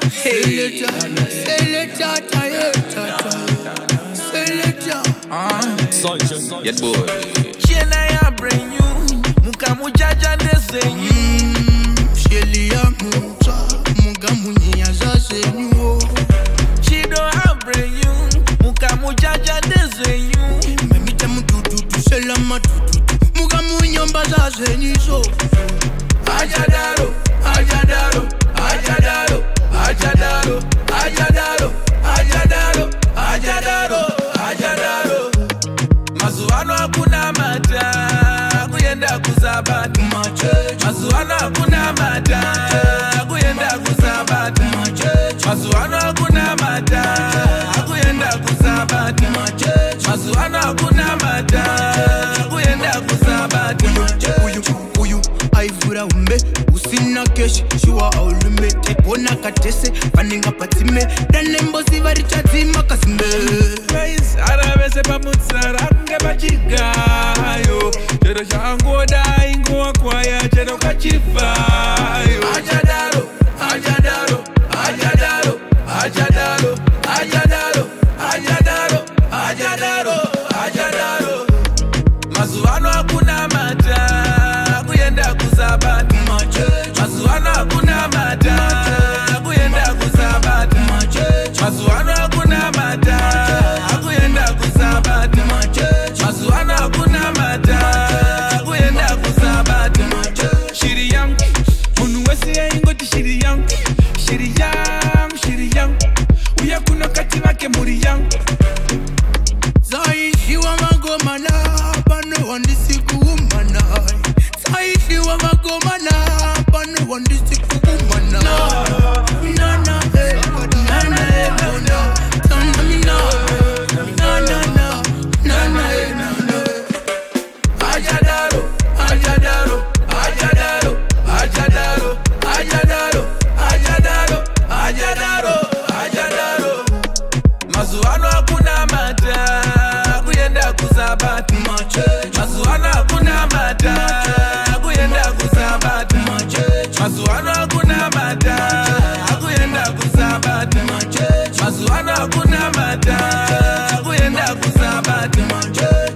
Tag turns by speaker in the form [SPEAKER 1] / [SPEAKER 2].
[SPEAKER 1] Yet boy.
[SPEAKER 2] Chena bring you, muka mujaja desenyu.
[SPEAKER 3] Sheli ya muta, muga munyi ya zazenyu.
[SPEAKER 2] Chido bring you, muka mujaja desenyu.
[SPEAKER 3] Mamita mututu, selama tutu, muga munyomba zazenyu so.
[SPEAKER 2] Ajadaro, ajadaro, ajadaro, ajadaro, ajadaro, ajadaro, ajadaro, ajadaro. Mazuano hakuna mata, kuyenda kuzabati. Mazuano hakuna mata, kuyenda kuzabati. Mazuano hakuna mata, kuyenda kuzabati. Mazuano hakuna mata, kuyenda kuzabati.
[SPEAKER 3] Uyu, aivura umbe, usina keshi, shiwa aulume. Tepona katese, paninga patime, danembo sivari chatima kasimbe.
[SPEAKER 2] Arabese pamutsara ngebachigayo chero changoda ingowa kwaya chero kachivayo. Ajadaro, ajadaro, ajadaro, ajadaro, ajadaro, ajadaro, ajadaro, ajadaro. Mazuano hakuna mata, kuyenda kuzabati. Mazuano hakuna mata, kuyenda kuzabati. Mazuano hakuna mata, kuyenda kuzabati. Mazuano hakuna mata, kuyenda kuzabati. Shiri yang, munu wesi ya ingoti shiri yang. Shiri yang, shiri yang. Uya kuno katima ke muri yang.
[SPEAKER 3] Zaishi wa magomana, pano wandisi kuumana. Zaishi wa magomana, pano wandisi kuumana. Nana, nana, nana, tamamina. Nana, nana, nana.
[SPEAKER 2] Ajadaro, ajadaro, ajadaro, ajadaro, ajadaro, ajadaro, ajadaro, ajadaro. Mazuano hakuna mata, kuyenda kuzabati. Mazuano hakuna mata, kuyenda kuzabati. Mazuano hakuna mata, kuyenda kuzabati. Mazuano hakuna mata, kuyenda kuzabati.